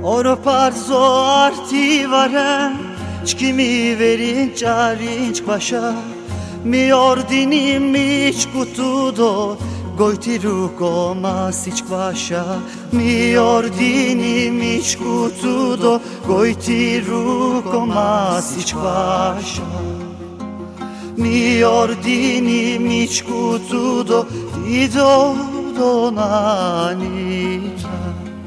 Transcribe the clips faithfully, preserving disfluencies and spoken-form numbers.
Oro parzo arti varem, çkimi verin çarinç paşa. Mi ordini mi çkutudo, gojti ruko masiç paşa. Mi ordini mi çkutudo, gojti ruko masiç paşa. Mi ordini mi çkutudo, dido donanina.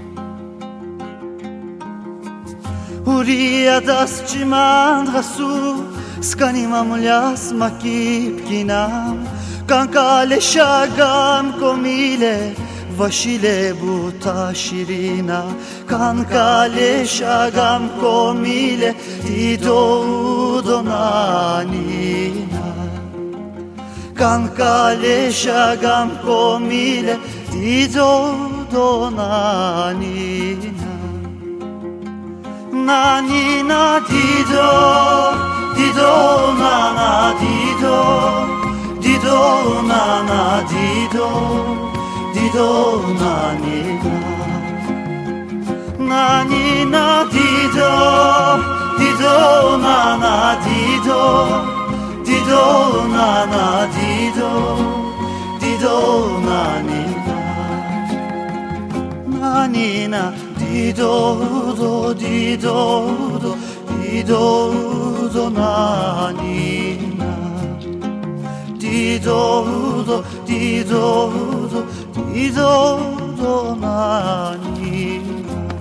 Uriya das çimand gasu, skanim amlyas makip kinam. Kankale şagam komile, vaşile buta şirina. Kankale şagam komile, dido donanina. Kankale şagam komile, dido donanina. Nanina dido, dido nana dido, dido nana dido, dido nanina. Nanina dido, dido nana dido, dido nana dido, dido nanina. Nanina dido do, dido do, dido do nanina. Dido do, dido do, dido do nanina.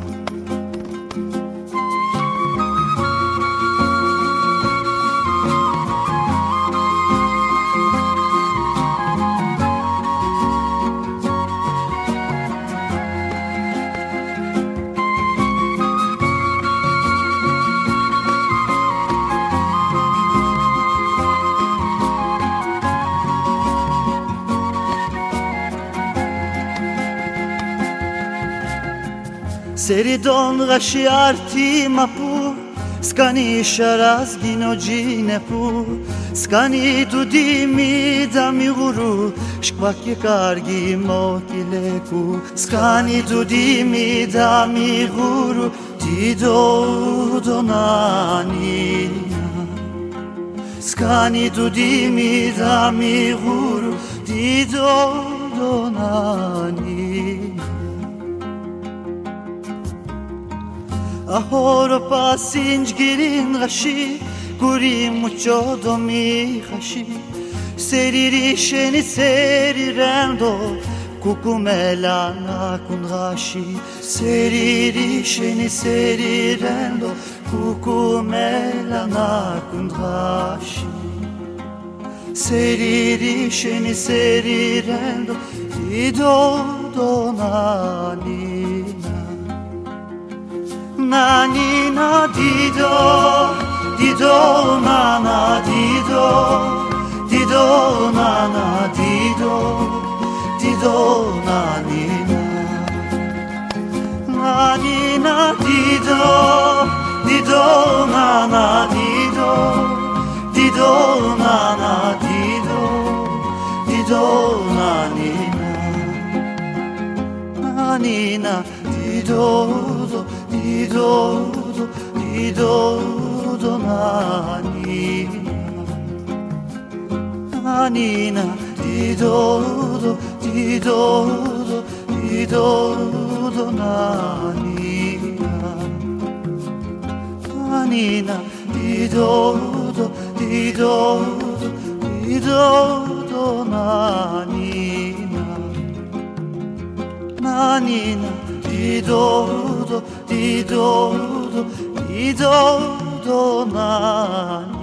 Seridon gashi arti mapu, skani sharaz ginojine pu. Skani dudimi dami guru, shkvak yekargi mokileku. Skani dudimi dami guru, dido donanina. Skani dudimi dami guru, dido donanina. Ahoro pasinj girin gashi, guri mucho domi gashi. Seriri sheni serirendo, kukumela na kun gashi. Seriri sheni serirendo, kukumela na kun gashi. Seriri sheni serirendo, dido donanina. Nanina dido, dido nana dido, dido nana dido, dido nanina. Nanina dido, dido nana dido, dido nana dido, dido nanina. Nanina dido do, dido do, dido do nanina. Nanina dido do, dido do, dido do nanina. Nanina dido do, dido do, dido do nanina. Nanina dido do, dido do, dido do nanina.